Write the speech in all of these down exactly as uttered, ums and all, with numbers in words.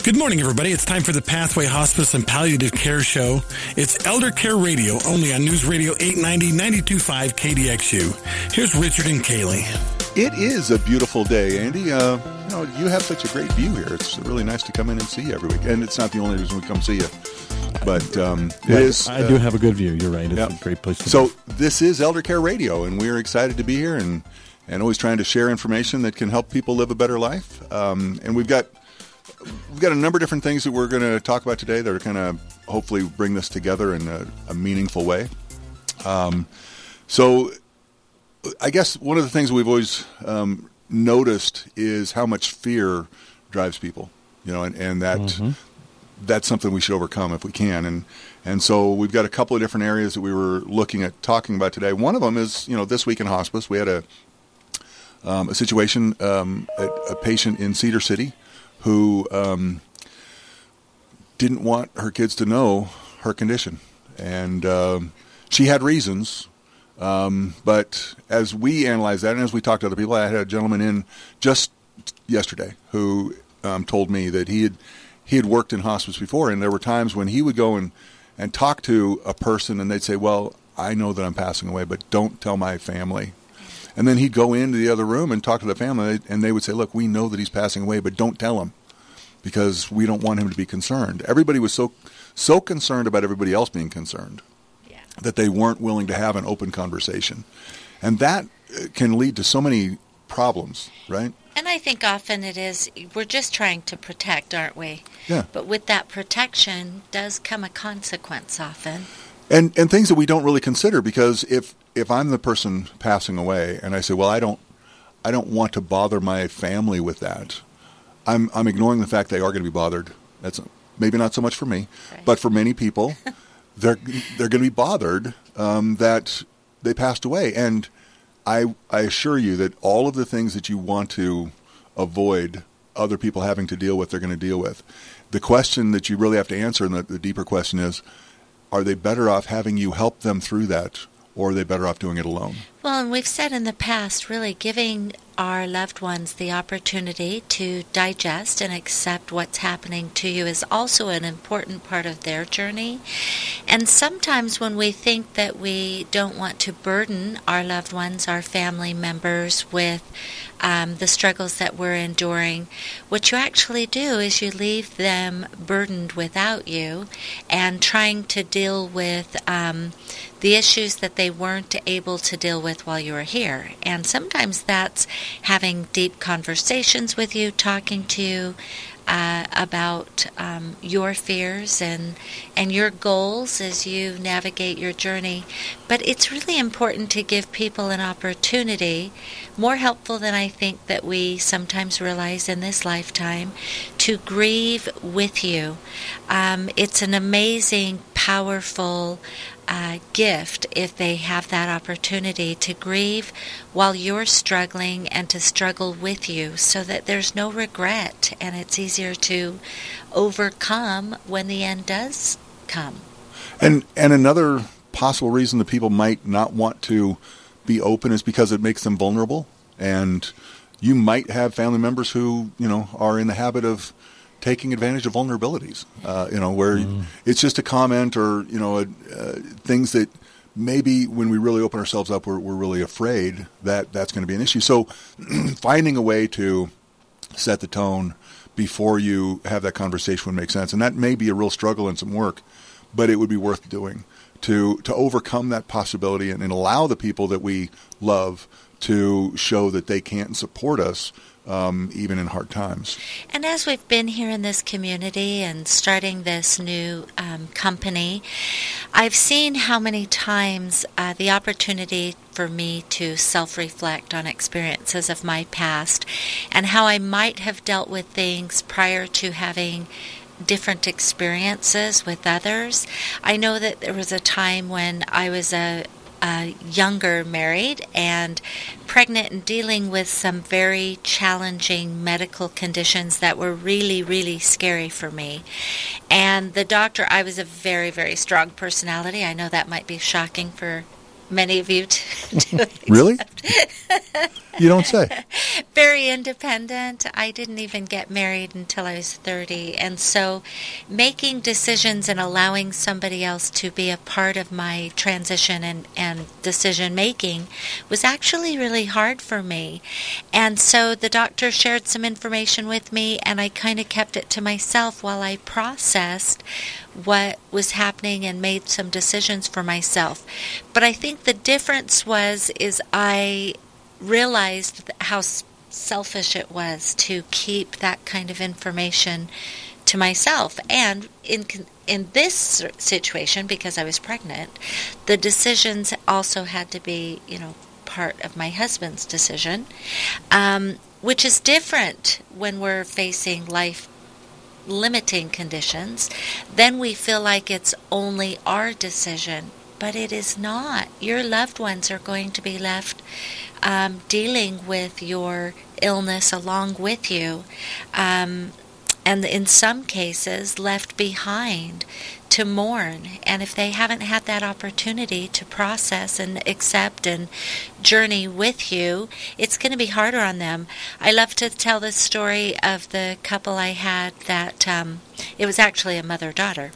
Good morning, everybody. It's time for the Pathway Hospice and Palliative Care Show. It's Elder Care Radio, only on News Radio eight ninety, ninety-two point five K D X U. Here's Richard and Kaylee. It is a beautiful day, Andy. Uh, you know, you have such a great view here. It's really nice to come in and see you every week. And it's not the only reason we come see you. But um, it right. is. I uh, do have a good view. You're right. It's yeah. a great place to so be. So this is Elder Care Radio, and we're excited to be here and, and always trying to share information that can help people live a better life. Um, and we've got we've got a number of different things that we're going to talk about today that are going to hopefully bring this together in a, a meaningful way. Um, so I guess one of the things we've always um, noticed is how much fear drives people, you know, and, and that mm-hmm. that's something we should overcome if we can. And and so we've got a couple of different areas that we were looking at talking about today. One of them is, you know, this week in hospice, we had a um, a situation, um, a, a patient in Cedar City who um, didn't want her kids to know her condition. And um, she had reasons. Um, but as we analyze that, and as we talked to other people, I had a gentleman in just yesterday who um, told me that he had he had worked in hospice before, and there were times when he would go and, and talk to a person, and they'd say, well, I know that I'm passing away, but don't tell my family. And then he'd go into the other room and talk to the family, and they would say, look, we know that he's passing away, but don't tell him because we don't want him to be concerned. Everybody was so so concerned about everybody else being concerned that they weren't willing to have an open conversation. And that can lead to so many problems, right? And I think often it is, we're just trying to protect, aren't we? Yeah. But with that protection does come a consequence often. And and things that we don't really consider, because if, if I'm the person passing away and I say, well, I don't I don't want to bother my family with that, I'm I'm ignoring the fact they are going to be bothered. That's maybe not so much for me, right. But for many people, they're they're going to be bothered um, that they passed away. And I I assure you that all of the things that you want to avoid other people having to deal with, they're going to deal with. The question that you really have to answer, and the, the deeper question is, are they better off having you help them through that, or are they better off doing it alone? Well, and we've said in the past, really giving our loved ones the opportunity to digest and accept what's happening to you is also an important part of their journey. And sometimes when we think that we don't want to burden our loved ones, our family members, with um, the struggles that we're enduring, what you actually do is you leave them burdened without you and trying to deal with um, the issues that they weren't able to deal with while you were here. And sometimes that's having deep conversations with you, talking to you uh, about um, your fears and and your goals as you navigate your journey. But it's really important to give people an opportunity, more helpful than I think that we sometimes realize in this lifetime, to grieve with you. Um, it's an amazing, powerful Uh, gift if they have that opportunity to grieve while you're struggling and to struggle with you, so that there's no regret and it's easier to overcome when the end does come. And and another possible reason that people might not want to be open is because it makes them vulnerable. And you might have family members who, you know, are in the habit of taking advantage of vulnerabilities, uh, you know, where mm. it's just a comment or, you know, uh, things that maybe when we really open ourselves up, we're, we're really afraid that that's going to be an issue. So finding a way to set the tone before you have that conversation would make sense. And that may be a real struggle and some work, but it would be worth doing to, to overcome that possibility and, and allow the people that we love to show that they can't support us Um, even in hard times. And as we've been here in this community and starting this new um, company, I've seen how many times uh, the opportunity for me to self-reflect on experiences of my past and how I might have dealt with things prior to having different experiences with others. I know that there was a time when I was a Uh, younger married and pregnant and dealing with some very challenging medical conditions that were really, really scary for me. And the doctor, I was a very, very strong personality. I know that might be shocking for many of you to, to Really? You don't say. Very independent. I didn't even get married until I was thirty. And so making decisions and allowing somebody else to be a part of my transition and, and decision making was actually really hard for me. And so the doctor shared some information with me, and I kind of kept it to myself while I processed what was happening and made some decisions for myself. But I think the difference was is I realized how selfish it was to keep that kind of information to myself. And in in this situation, because I was pregnant, the decisions also had to be, you know, part of my husband's decision, um, which is different when we're facing life limiting conditions. Then we feel like it's only our decision, but it is not. Your loved ones are going to be left um, dealing with your illness along with you, um, and in some cases left behind to mourn. And if they haven't had that opportunity to process and accept and journey with you, it's going to be harder on them. I love to tell the story of the couple I had that um, it was actually a mother-daughter,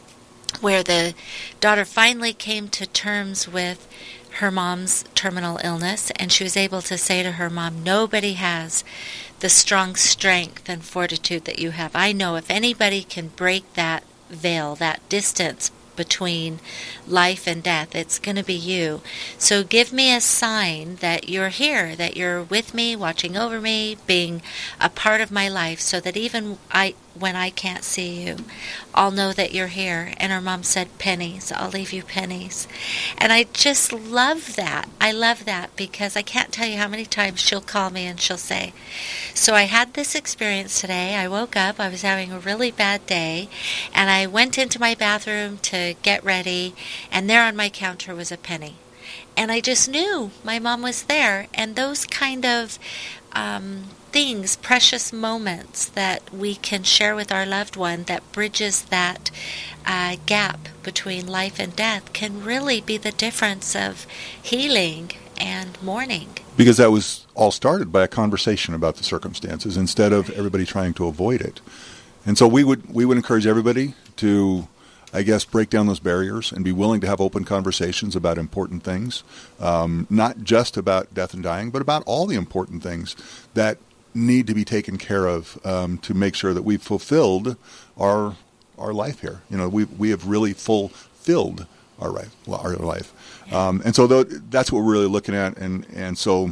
where the daughter finally came to terms with her mom's terminal illness, and she was able to say to her mom, nobody has the strong strength and fortitude that you have. I know if anybody can break that veil, that distance between life and death, it's going to be you. So give me a sign that you're here, that you're with me, watching over me, being a part of my life, so that even I, when I can't see you, I'll know that you're here. And her mom said, pennies. I'll leave you pennies. And I just love that. I love that because I can't tell you how many times she'll call me and she'll say, so I had this experience today. I woke up, I was having a really bad day, and I went into my bathroom to get ready, and there on my counter was a penny. And I just knew my mom was there. And those kind of um, things, precious moments that we can share with our loved one that bridges that uh, gap between life and death can really be the difference of healing and mourning. Because that was all started by a conversation about the circumstances instead of everybody trying to avoid it. And so we would we would encourage everybody to, I guess, break down those barriers and be willing to have open conversations about important things, um, not just about death and dying, but about all the important things that need to be taken care of um, to make sure that we've fulfilled our our life here. You know, we we have really fulfilled our life. Our life, um, and so th- that's what we're really looking at. And and so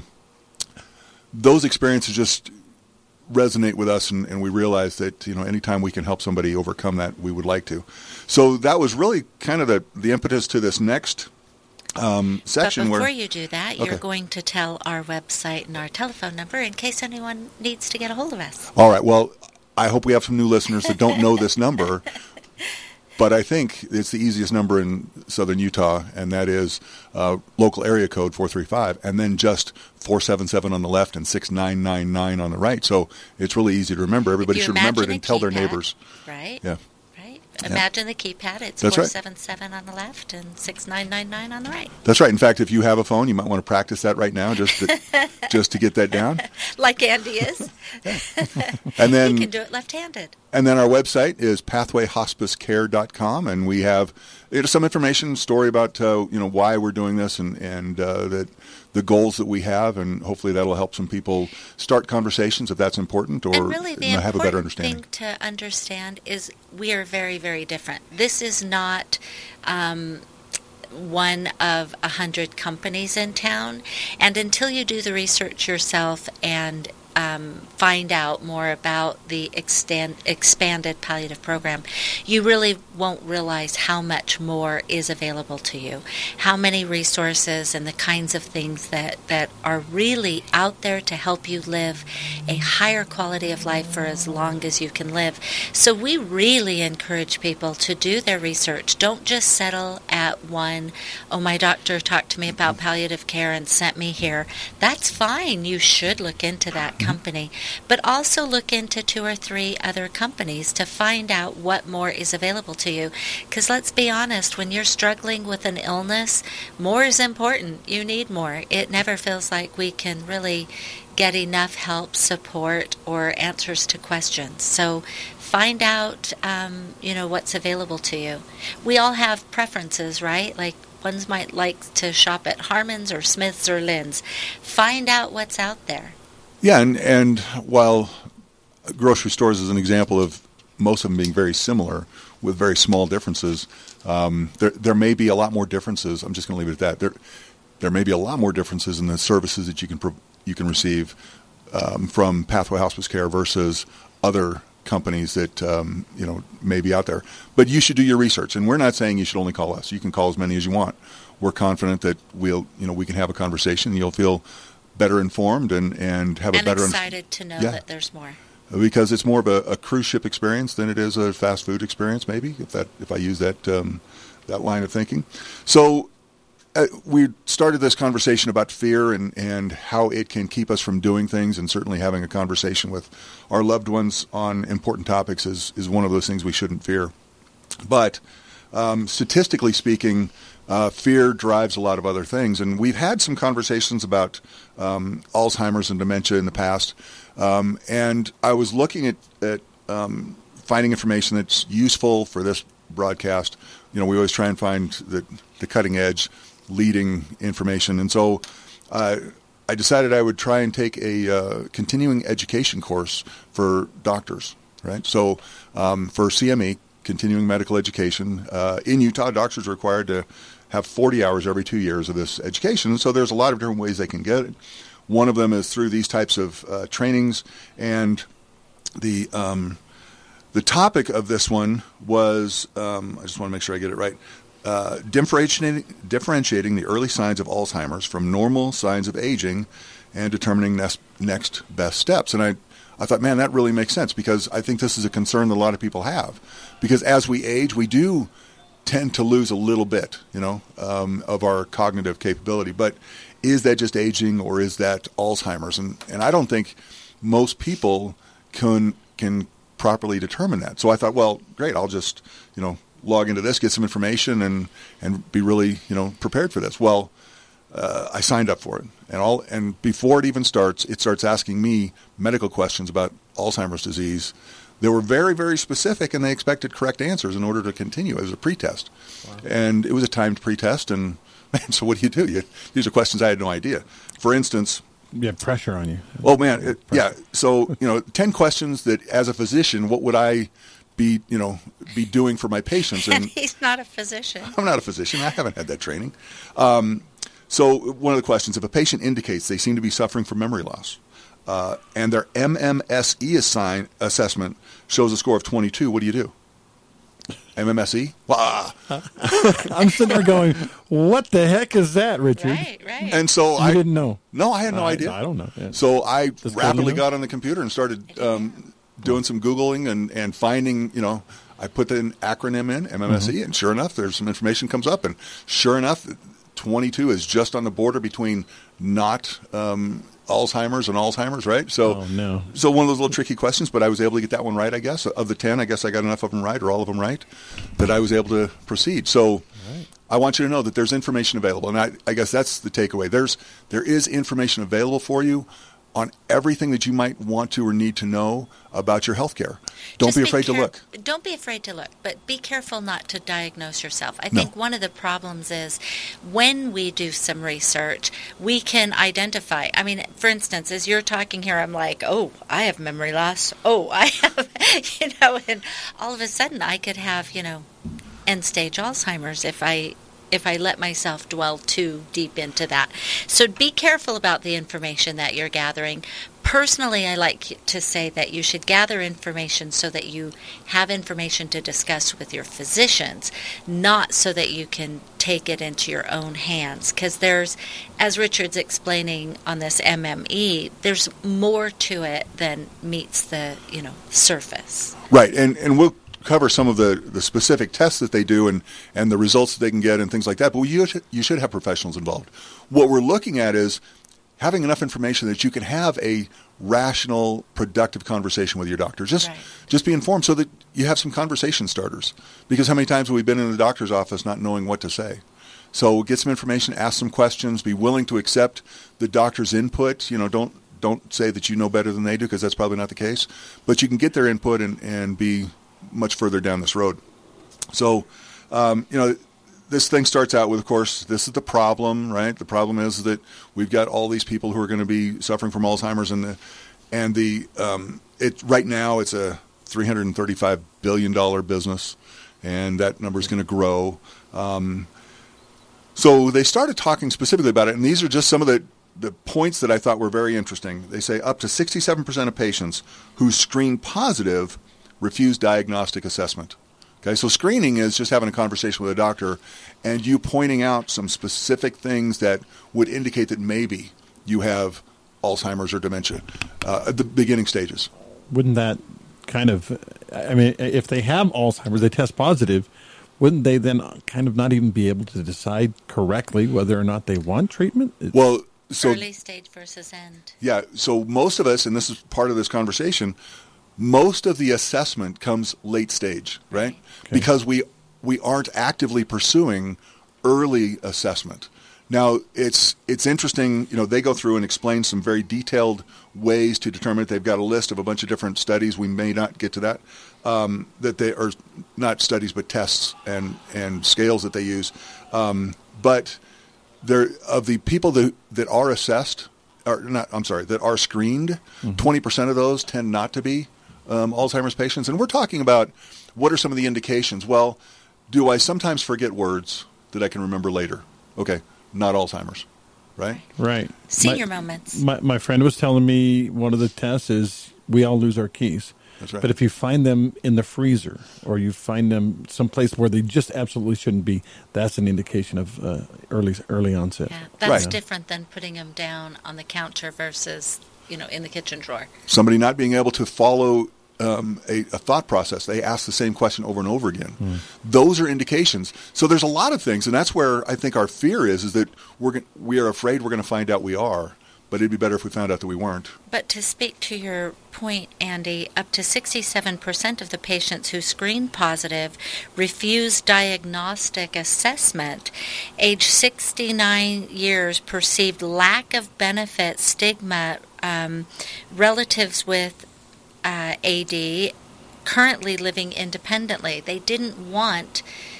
those experiences just resonate with us, and, and we realize that, you know, anytime we can help somebody overcome that, we would like to. So that was really kind of the, the impetus to this next um, section. But before where, you do that, okay. you're going to tell our website and our telephone number in case anyone needs to get a hold of us. All right. Well, I hope we have some new listeners that don't know this number, but I think it's the easiest number in southern Utah, and that is uh, local area code four three five, and then just four seven seven on the left and six nine nine nine on the right. So it's really easy to remember. Everybody should remember it and tell their neighbors. Right. Yeah. Right. Imagine the keypad. It's That's four right. seven seven on the left and six nine nine nine on the right. That's right. In fact, if you have a phone, you might want to practice that right now just to, just to get that down. Like Andy is. And then you can do it left-handed. And then our website is pathway hospice care dot com, and we have you know, some information, story about uh, you know why we're doing this, and and uh, that the goals that we have, and hopefully that'll help some people start conversations if that's important, or and really the you know, have a better important understanding. thing to understand is we are very, very different. This is not um, one of a hundred companies in town, and until you do the research yourself and Um, find out more about the extend, expanded palliative program, you really won't realize how much more is available to you, how many resources and the kinds of things that, that are really out there to help you live a higher quality of life for as long as you can live. So we really encourage people to do their research. Don't just settle at one, oh, my doctor talked to me about palliative care and sent me here. That's fine. You should look into that company. But also look into two or three other companies to find out what more is available to you. Because let's be honest, when you're struggling with an illness, more is important. You need more. It never feels like we can really get enough help, support, or answers to questions. So find out, um, you know, what's available to you. We all have preferences, right? Like ones might like to shop at Harmon's or Smith's or Lynn's. Find out what's out there. Yeah, and, and while grocery stores is an example of most of them being very similar with very small differences, um, there there may be a lot more differences. I'm just going to leave it at that. There there may be a lot more differences in the services that you can pro- you can receive um, from Pathway Hospice Care versus other companies that um, you know may be out there. But you should do your research, and we're not saying you should only call us. You can call as many as you want. We're confident that we'll you know we can have a conversation, and you'll feel better informed and, and have and a better excited to know yeah. that there's more. Because it's more of a, a cruise ship experience than it is a fast food experience, maybe if that if I use that um, that line of thinking. So. Uh, we started this conversation about fear and, and how it can keep us from doing things, and certainly having a conversation with our loved ones on important topics is, is one of those things we shouldn't fear. But um, statistically speaking, uh, fear drives a lot of other things. And we've had some conversations about um, Alzheimer's and dementia in the past. Um, and I was looking at, at um, finding information that's useful for this broadcast. You know, we always try and find the, the cutting edge leading information. And so uh, I decided I would try and take a uh, continuing education course for doctors, right? So um, for C M E, continuing medical education, uh, in Utah, doctors are required to have forty hours every two years of this education. So there's a lot of different ways they can get it. One of them is through these types of uh, trainings. And the um, the topic of this one was, um, I just want to make sure I get it right, Uh, differentiating, differentiating the early signs of Alzheimer's from normal signs of aging and determining next, next best steps. And I, I thought, man, that really makes sense, because I think this is a concern that a lot of people have. Because as we age, we do tend to lose a little bit, you know, um, of our cognitive capability. But is that just aging, or is that Alzheimer's? And and I don't think most people can can properly determine that. So I thought, well, great, I'll just, you know, log into this, get some information, and, and be really, you know, prepared for this. Well, uh, I signed up for it, and all, and before it even starts, it starts asking me medical questions about Alzheimer's disease. They were very, very specific, and they expected correct answers in order to continue. It was a pretest, wow. And it was a timed pretest. And man, so what do you do? You, these are questions I had no idea. For instance, you have pressure on you. Oh man, it, yeah. So you know, ten questions that, as a physician, what would I be, you know, be doing for my patients? And, and he's not a physician. I'm not a physician. I haven't had that training. Um, so one of the questions, if a patient indicates they seem to be suffering from memory loss, uh, and their M M S E assign, assessment shows a score of twenty-two, what do you do? M M S E? Wow. I'm sitting there going, what the heck is that, Richard? Right, right. And so you I didn't know. No, I had no uh, idea. I don't know. Yeah. So I Does rapidly know? got on the computer and started um, doing some Googling and, and finding, you know, I put the acronym in, M M S E, mm-hmm. and sure enough, there's some information comes up. And sure enough, twenty-two is just on the border between not um, Alzheimer's and Alzheimer's, right? So, oh, no. So one of those little tricky questions, but I was able to get that one right, I guess. Of the ten, I guess I got enough of them right, or all of them right, that I was able to proceed. So right. I want you to know that there's information available. And I, I guess that's the takeaway. There's There is information available for you on everything that you might want to or need to know about your health care. Don't Just be afraid be care- to look. Don't be afraid to look, but be careful not to diagnose yourself. I No. think one of the problems is when we do some research, we can identify. I mean, for instance, as you're talking here, I'm like, oh, I have memory loss. Oh, I have, you know, and all of a sudden I could have, you know, end-stage Alzheimer's if I if I let myself dwell too deep into that. So be careful about the information that you're gathering. Personally, I like to say that you should gather information so that you have information to discuss with your physicians, not so that you can take it into your own hands. Because there's, as Richard's explaining on this M M E, there's more to it than meets the, you know, surface. Right, and and we'll cover some of the, the specific tests that they do and, and the results that they can get and things like that. But you should, you should have professionals involved. What we're looking at is having enough information that you can have a rational, productive conversation with your doctor. Just Right. just be informed so that you have some conversation starters. Because how many times have we been in the doctor's office not knowing what to say? So get some information, ask some questions, be willing to accept the doctor's input. You know, don't don't say that you know better than they do, because that's probably not the case. But you can get their input and, and be much further down this road. So, um, you know, this thing starts out with, of course, this is the problem, right? The problem is that we've got all these people who are going to be suffering from Alzheimer's, and the and the um, it right now it's a three hundred thirty-five billion dollars business, and that number is going to grow. Um, so they started talking specifically about it, and these are just some of the, the points that I thought were very interesting. They say up to sixty-seven percent of patients who screen positive refuse diagnostic assessment. Okay, so screening is just having a conversation with a doctor and you pointing out some specific things that would indicate that maybe you have Alzheimer's or dementia uh, at the beginning stages. Wouldn't that kind of, I mean, if they have Alzheimer's, they test positive, wouldn't they then kind of not even be able to decide correctly whether or not they want treatment? Well, so Early stage versus end. yeah, so most of us, and this is part of this conversation, most of the assessment comes late stage, right? Okay. Because we we aren't actively pursuing early assessment. Now, it's it's interesting, you know, they go through and explain some very detailed ways to determine it. They've got a list of a bunch of different studies. We may not get to that, um, that they are not studies, but tests and, and scales that they use. Um, but there of the people that, that are assessed, or not, I'm sorry, that are screened, mm-hmm. twenty percent of those tend not to be um, Alzheimer's patients. And we're talking about what are some of the indications? Well, do I sometimes forget words that I can remember later? Okay, not Alzheimer's, right? Right. Senior my, moments. My, my friend was telling me one of the tests is we all lose our keys. That's right. But if you find them in the freezer or you find them someplace where they just absolutely shouldn't be, that's an indication of uh, early early onset. Yeah, that's Right. different than putting them down on the counter versus, you know, in the kitchen drawer. Somebody not being able to follow um, a, a thought process. They ask the same question over and over again. Mm. Those are indications. So there's a lot of things, and that's where I think our fear is, is that we're go- we are afraid we're going to find out we are, but it'd be better if we found out that we weren't. But to speak to your point, Andy, up to sixty-seven percent of the patients who screen positive refuse diagnostic assessment. Age sixty-nine years perceived lack of benefit, stigma, um, relatives with uh, A D currently living independently. They didn't want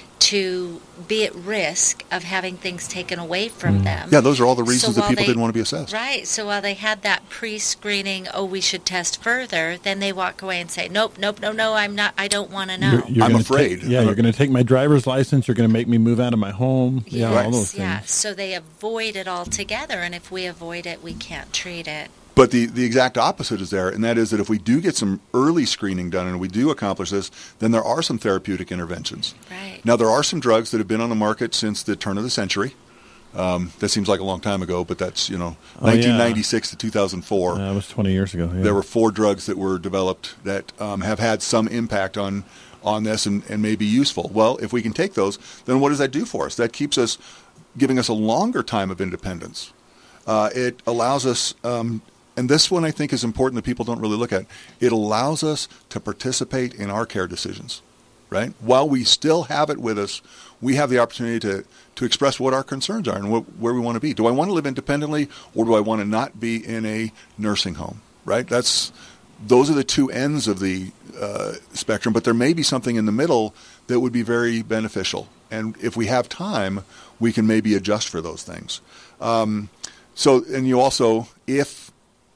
to be at risk of having things taken away from mm. them. Yeah, those are all the reasons so that people they, didn't want to be assessed. Right. So while they had that pre-screening, oh, we should test further, then they walk away and say, nope, nope, no, no, I'm not, I don't want to know. You're, you're I'm gonna afraid. Take, yeah, you're going to take my driver's license. You're going to make me move out of my home. Yes, Yeah, all those things. yeah. So they avoid it altogether, and if we avoid it, we can't treat it. But the, the exact opposite is there, and that is that if we do get some early screening done and we do accomplish this, then there are some therapeutic interventions. Right. Now, there are some drugs that have been on the market since the turn of the century. Um, that seems like a long time ago, but that's, you know, oh, nineteen ninety-six yeah. to two thousand four. Uh, that was twenty years ago. Yeah. There were four drugs that were developed that um, have had some impact on, on this and, and may be useful. Well, if we can take those, then what does that do for us? That keeps us, giving us a longer time of independence. Uh, it allows us... Um, And this one I think is important that people don't really look at. It allows us to participate in our care decisions, right? While we still have it with us, we have the opportunity to, to express what our concerns are and what, where we want to be. Do I want to live independently, or do I want to not be in a nursing home, right? That's those are the two ends of the uh, spectrum, but there may be something in the middle that would be very beneficial. And if we have time, we can maybe adjust for those things. Um, so, and you also, if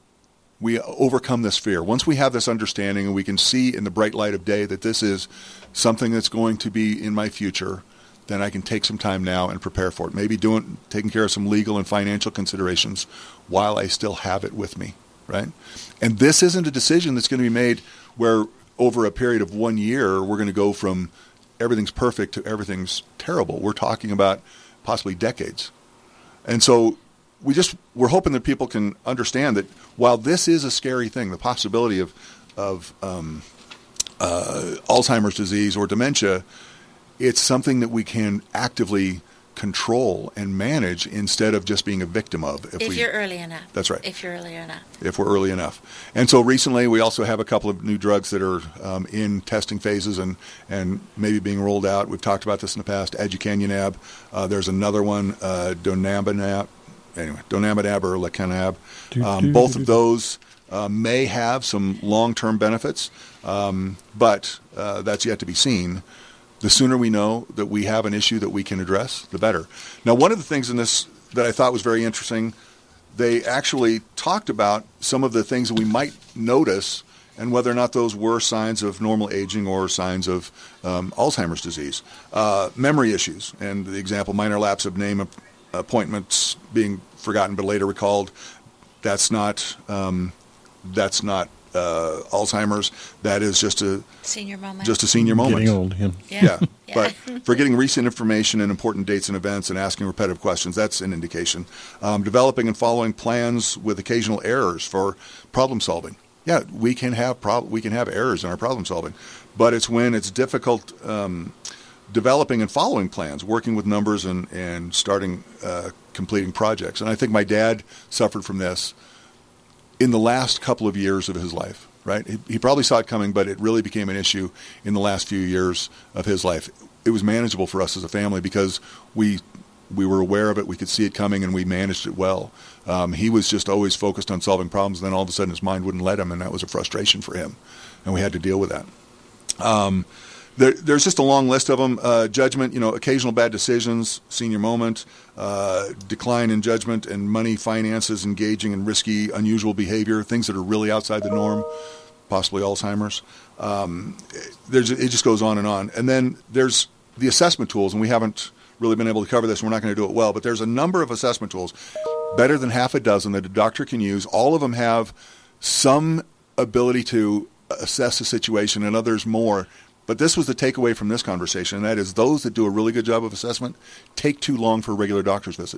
we overcome this fear, once we have this understanding and we can see in the bright light of day that this is something that's going to be in my future, then I can take some time now and prepare for it. Maybe doing, taking care of some legal and financial considerations while I still have it with me, right? And this isn't a decision that's going to be made where over a period of one year we're going to go from everything's perfect to everything's terrible. We're talking about possibly decades. And so we just, we're hoping that people can understand that while this is a scary thing, the possibility of, of um, uh, Alzheimer's disease or dementia, it's something that we can actively control and manage instead of just being a victim of. If, if we, you're early enough. That's right. If you're early enough. If we're early enough. And so recently we also have a couple of new drugs that are um, in testing phases and, and maybe being rolled out. We've talked about this in the past, aducanumab. Uh, there's another one, uh, donanemab, anyway, donanemab or lecanemab. Um, both of those uh, may have some long-term benefits, um, but uh, that's yet to be seen. The sooner we know that we have an issue that we can address, the better. Now, one of the things in this that I thought was very interesting, they actually talked about some of the things that we might notice and whether or not those were signs of normal aging or signs of um, Alzheimer's disease. Uh, memory issues, and the example, minor lapse of name appointments being forgotten but later recalled, that's not um, that's not Uh, Alzheimer's. That is just a senior moment. Just a senior moment. Getting old, yeah. Yeah. yeah. yeah. But forgetting recent information and important dates and events and asking repetitive questions, that's an indication. Um, developing and following plans with occasional errors for problem solving. Yeah, we can have prob- we can have errors in our problem solving, but it's when it's difficult um, developing and following plans, working with numbers and and starting uh, completing projects. And I think my dad suffered from this in the last couple of years of his life, right? He, he probably saw it coming, but it really became an issue in the last few years of his life. It was manageable for us as a family because we we were aware of it, we could see it coming, and we managed it well. Um, he was just always focused on solving problems, and then all of a sudden his mind wouldn't let him, and that was a frustration for him, and we had to deal with that. Um, There, there's just a long list of them. Uh, judgment, you know, occasional bad decisions, senior moment, uh, decline in judgment and money, finances, engaging in risky, unusual behavior, things that are really outside the norm, possibly Alzheimer's. Um, there's, it just goes on and on. And then there's the assessment tools, and we haven't really been able to cover this, and we're not going to do it well, but there's a number of assessment tools, better than half a dozen that a doctor can use. All of them have some ability to assess a situation and others more. But this was the takeaway from this conversation, and that is those that do a really good job of assessment take too long for a regular doctor's visit.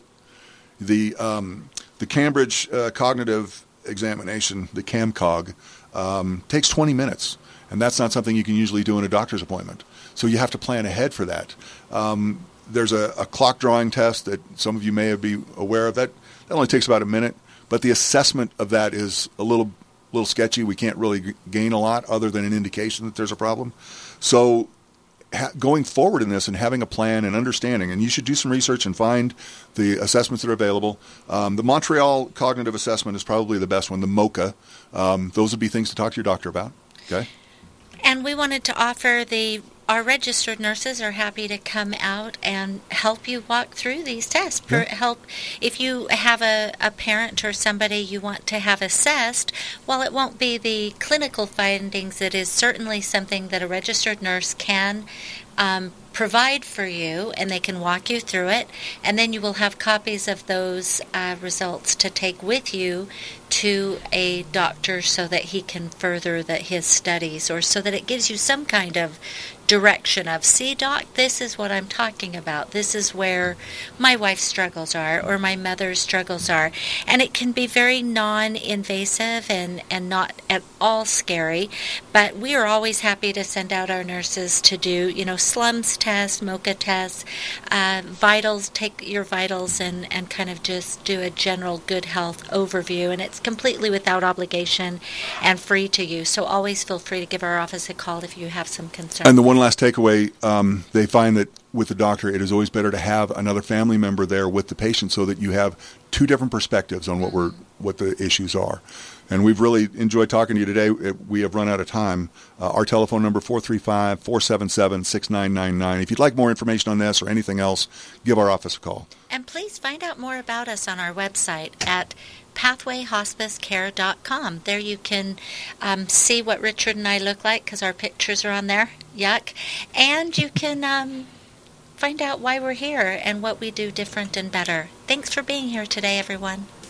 The um, the Cambridge uh, Cognitive Examination, the CAMCOG, um, takes twenty minutes, and that's not something you can usually do in a doctor's appointment. So you have to plan ahead for that. Um, there's a, a clock drawing test that some of you may be aware of. That, that only takes about a minute, but the assessment of that is a little little sketchy. We can't really gain a lot other than an indication that there's a problem. So ha- going forward in this and having a plan and understanding, and you should do some research and find the assessments that are available. Um, the Montreal Cognitive Assessment is probably the best one, the MoCA. Um, those would be things to talk to your doctor about. Okay. And we wanted to offer the our registered nurses are happy to come out and help you walk through these tests. Per, Yeah. Help if you have a, a parent or somebody you want to have assessed. While it won't be the clinical findings, it is certainly something that a registered nurse can um, provide for you, and they can walk you through it. And then you will have copies of those uh, results to take with you to a doctor so that he can further the, his studies, or so that it gives you some kind of direction of, see, doc, this is what I'm talking about. This is where my wife's struggles are, or my mother's struggles are. And it can be very non-invasive and, and not at all scary. But we are always happy to send out our nurses to do, you know, slums tests, MoCA tests, uh, vitals, take your vitals and, and kind of just do a general good health overview. And it's completely without obligation and free to you. So always feel free to give our office a call if you have some concerns. And the one last takeaway, um, they find that with the doctor, it is always better to have another family member there with the patient so that you have two different perspectives on what we're what the issues are. And we've really enjoyed talking to you today. We have run out of time. Uh, our telephone number, four three five, four seven seven, six nine nine nine. If you'd like more information on this or anything else, give our office a call. And please find out more about us on our website at pathway hospice care dot com. There you can um, see what Richard and I look like because our pictures are on there. Yuck. And you can um, find out why we're here and what we do different and better. Thanks for being here today, everyone.